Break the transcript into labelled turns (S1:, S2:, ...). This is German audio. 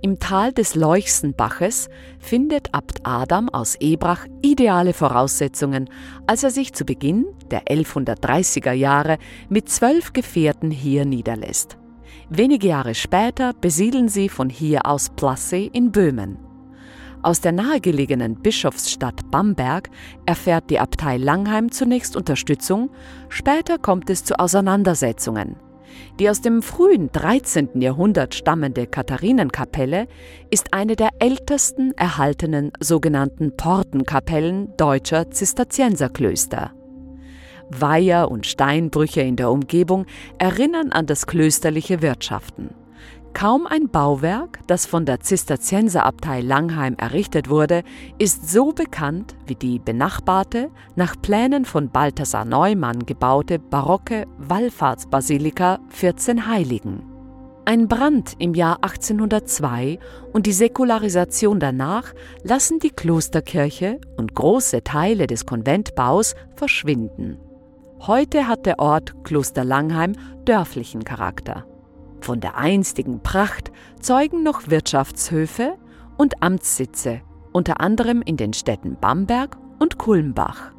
S1: Im Tal des Leuchsenbaches findet Abt Adam aus Ebrach ideale Voraussetzungen, als er sich zu Beginn der 1130er Jahre mit 12 Gefährten hier niederlässt. Wenige Jahre später besiedeln sie von hier aus Plassey in Böhmen. Aus der nahegelegenen Bischofsstadt Bamberg erfährt die Abtei Langheim zunächst Unterstützung, später kommt es zu Auseinandersetzungen. Die aus dem frühen 13. Jahrhundert stammende Katharinenkapelle ist eine der ältesten erhaltenen sogenannten Portenkapellen deutscher Zisterzienserklöster. Weiher und Steinbrüche in der Umgebung erinnern an das klösterliche Wirtschaften. Kaum ein Bauwerk, das von der Zisterzienserabtei Langheim errichtet wurde, ist so bekannt wie die benachbarte, nach Plänen von Balthasar Neumann gebaute barocke Wallfahrtsbasilika 14 Heiligen. Ein Brand im Jahr 1802 und die Säkularisation danach lassen die Klosterkirche und große Teile des Konventbaus verschwinden. Heute hat der Ort Kloster Langheim dörflichen Charakter. Von der einstigen Pracht zeugen noch Wirtschaftshöfe und Amtssitze, unter anderem in den Städten Bamberg und Kulmbach.